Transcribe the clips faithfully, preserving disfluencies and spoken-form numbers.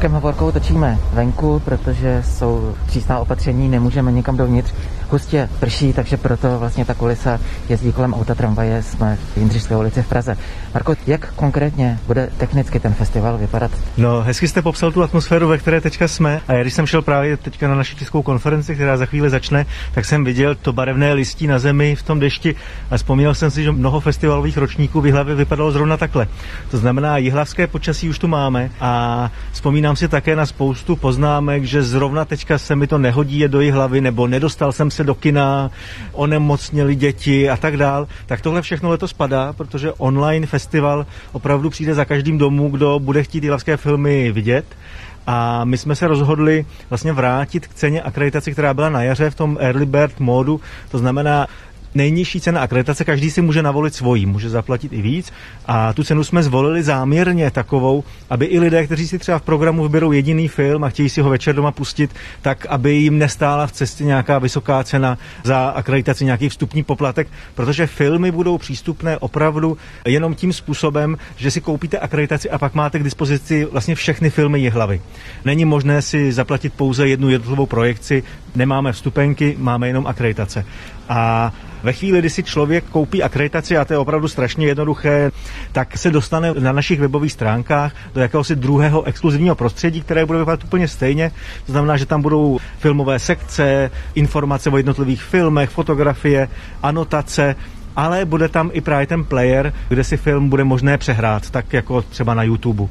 Markem Hovorkou točíme venku, protože jsou přísná opatření, nemůžeme nikam dovnitř. Hustě prší, takže proto vlastně ta kulisa jezdí kolem auta tramvaje, jsme v Jindřišské ulici v Praze. Marko, jak konkrétně bude technicky ten festival vypadat? No, hezky jste popsal tu atmosféru, ve které teďka jsme. A já, když jsem šel právě teďka na naši tiskovou konferenci, která za chvíli začne, tak jsem viděl to barevné listí na zemi v tom dešti a vzpomněl jsem si, že mnoho festivalových ročníků v Jihlavě vypadalo zrovna takhle. To znamená, jihlavské počasí už tu máme a vzpomínám si také na spoustu poznámek, že zrovna teďka se mi to nehodí je do Jihlavy, nebo nedostal jsem se do kina, onemocněli děti a tak dál. Tak tohle všechno letos padá, protože online festival opravdu přijde za každým domů, kdo bude chtít jihlavské filmy vidět. A my jsme se rozhodli vlastně vrátit k ceně akreditaci, která byla na jaře v tom Early Bird módu. To znamená, nejnižší cena akreditace, každý si může navolit svojí, může zaplatit i víc a tu cenu jsme zvolili záměrně takovou, aby i lidé, kteří si třeba v programu vyberou jediný film a chtějí si ho večer doma pustit, tak aby jim nestála v cestě nějaká vysoká cena za akreditaci, nějaký vstupní poplatek, protože filmy budou přístupné opravdu jenom tím způsobem, že si koupíte akreditaci a pak máte k dispozici vlastně všechny filmy Jihlavy. Není možné si zaplatit pouze jednu jednotlivou projekci, nemáme vstupenky, máme jenom akreditace. A ve chvíli, kdy si člověk koupí akreditaci, a to je opravdu strašně jednoduché, tak se dostane na našich webových stránkách do jakéhosi druhého exkluzivního prostředí, které bude vypadat úplně stejně. To znamená, že tam budou filmové sekce, informace o jednotlivých filmech, fotografie, anotace, ale bude tam i právě ten player, kde si film bude možné přehrát, tak jako třeba na YouTube.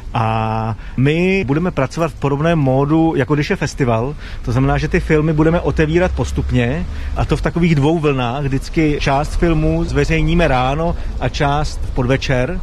A my budeme pracovat v podobném módu, jako když je festival. To znamená, že ty filmy budeme otevírat postupně, a to v takových dvou vlnách. Vždycky část filmů zveřejníme ráno a část v podvečer.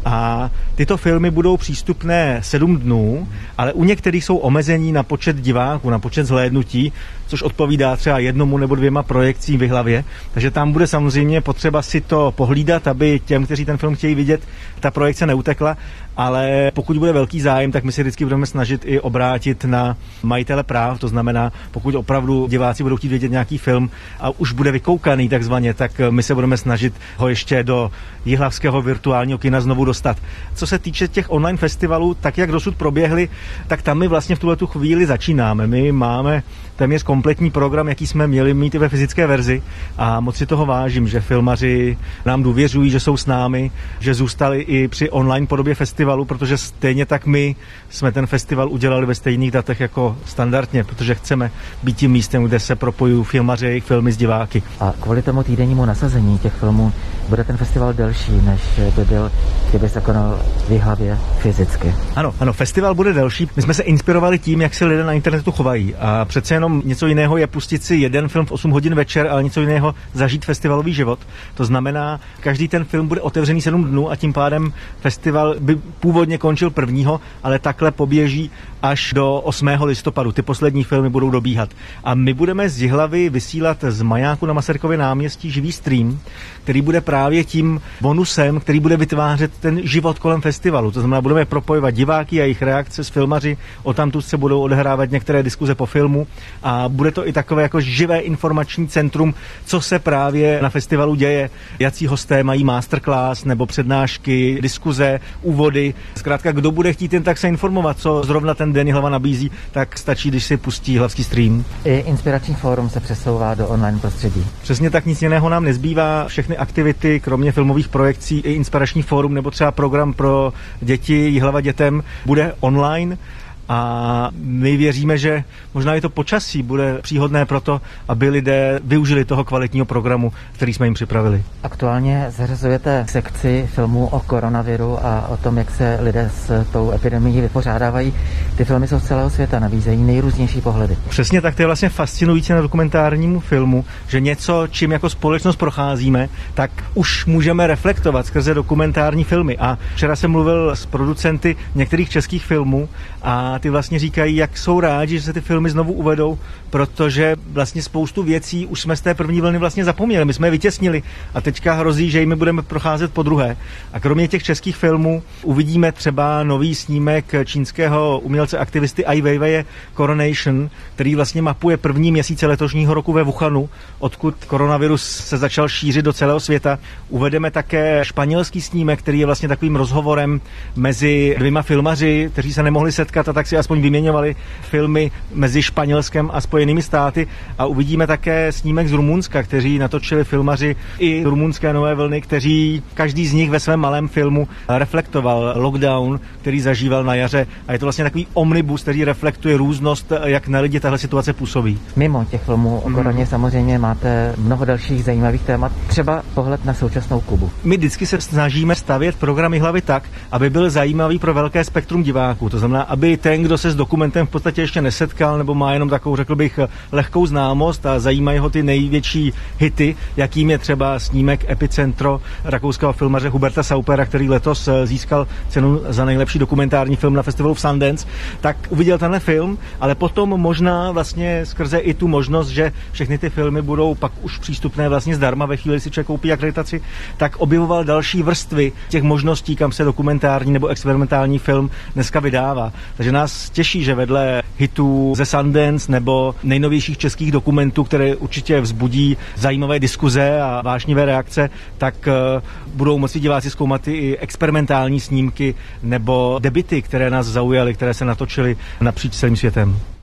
A tyto filmy budou přístupné sedm dnů, ale u některých jsou omezení na počet diváků, na počet zhlédnutí, což odpovídá třeba jednomu nebo dvěma projekcím v Jihlavě. Takže tam bude samozřejmě potřeba si to pohlídat, aby těm, kteří ten film chtějí vidět, ta projekce neutekla. Ale pokud bude velký zájem, tak my se vždycky budeme snažit i obrátit na majitele práv, to znamená, pokud opravdu diváci budou chtít vidět nějaký film a už bude vykoukaný takzvaně, tak my se budeme snažit ho ještě do jihlavského virtuálního kina znovu dostat. Co se týče těch online festivalů, tak jak dosud proběhly, tak tam my vlastně v tuhletu chvíli začínáme. My máme téměř kompletní program, jaký jsme měli mít i ve fyzické verzi a moc si toho vážím, že filmaři nám důvěřují, že jsou s námi, že zůstali i při online podobě festivalu, protože stejně tak my jsme ten festival udělali ve stejných datech jako standardně, protože chceme být tím místem, kde se propojují filmaři a jejich filmy s diváky. A kvůli tomu týdennímu nasazení těch filmů bude ten festival delší, než by byl, kdyby se konal v Jihlavě fyzicky. Ano, ano, festival bude delší. My jsme se inspirovali tím, jak se lidé na internetu chovají a přece jenom něco jiného je pustit si jeden film v osm hodin večer, ale něco jiného zažít festivalový život. To znamená, každý ten film bude otevřený sedm dnů a tím pádem festival by původně končil prvního, ale takhle poběží až do osmého listopadu. Ty poslední filmy budou dobíhat. A my budeme z Jihlavy vysílat z majáku na Masarykově náměstí živý stream, který bude právě tím bonusem, který bude vytvářet ten život kolem festivalu. To znamená, budeme propojovat diváky a jejich reakce s filmaři, odtamtud se budou odehrávat některé diskuze po filmu a bude to i takové jako živé informační centrum, co se právě na festivalu děje, jací hosté mají masterclass nebo přednášky, diskuze, úvody. Zkrátka, kdo bude chtít jen tak se informovat, co zrovna ten den Jihlava nabízí, tak stačí, když si pustí jihlavský stream. I inspirační fórum se přesouvá do online prostředí. Přesně tak, nic jiného nám nezbývá. Všechny aktivity, kromě filmových projekcí, i inspirační fórum nebo třeba program pro děti Jihlava dětem bude online. A my věříme, že možná i to počasí bude příhodné pro to, aby lidé využili toho kvalitního programu, který jsme jim připravili. Aktuálně zařazujete sekci filmů o koronaviru a o tom, jak se lidé s tou epidemií vypořádávají. Ty filmy jsou z celého světa, nabízejí nejrůznější pohledy. Přesně tak, to je vlastně fascinující na dokumentárnímu filmu, že něco, čím jako společnost procházíme, tak už můžeme reflektovat skrze dokumentární filmy. A včera jsem mluvil s producenty některých českých filmů a ty vlastně říkají, jak jsou rádi, že se ty filmy znovu uvedou, protože vlastně spoustu věcí už jsme z té první vlny vlastně zapomněli. My jsme je vytěsnili a teďka hrozí, že jimi budeme procházet po druhé. A kromě těch českých filmů uvidíme třeba nový snímek čínského umělce aktivisty Ai Weiweje Coronation, který vlastně mapuje první měsíce letošního roku ve Wuhanu, odkud koronavirus se začal šířit do celého světa. Uvedeme také španělský snímek, který je vlastně takovým rozhovorem mezi dvěma filmaři, kteří se nemohli setkat a tak tak si aspoň vyměňovali filmy mezi Španělskem a Spojenými státy a uvidíme také snímek z Rumunska, kteří natočili filmaři i rumunské nové vlny, kteří každý z nich ve svém malém filmu reflektoval lockdown, který zažíval na jaře a je to vlastně takový omnibus, který reflektuje různost, jak na lidi tahle situace působí. Mimo těch filmů o koroně mm. samozřejmě máte mnoho dalších zajímavých témat, třeba pohled na současnou Kubu. My vždycky se snažíme stavět programy Hlavy tak, aby byl zajímavý pro velké spektrum diváků. To znamená, aby ten, kdo se s dokumentem v podstatě ještě nesetkal nebo má jenom takovou, řekl bych, lehkou známost a zajímají ho ty největší hity, jakým je třeba snímek Epicentro rakouského filmaře Huberta Saupera, který letos získal cenu za nejlepší dokumentární film na festivalu v Sundance, tak uviděl tenhle film, ale potom možná vlastně skrze i tu možnost, že všechny ty filmy budou pak už přístupné vlastně zdarma ve chvíli, si člověk koupí akreditaci, tak objevoval další vrstvy těch možností, kam se dokumentární nebo experimentální film dneska vydává. Takže nás těší, že vedle hitů ze Sundance nebo nejnovějších českých dokumentů, které určitě vzbudí zajímavé diskuze a vášnivé reakce, tak uh, budou moci diváci zkoumat i experimentální snímky nebo debity, které nás zaujaly, které se natočily napříč celým světem.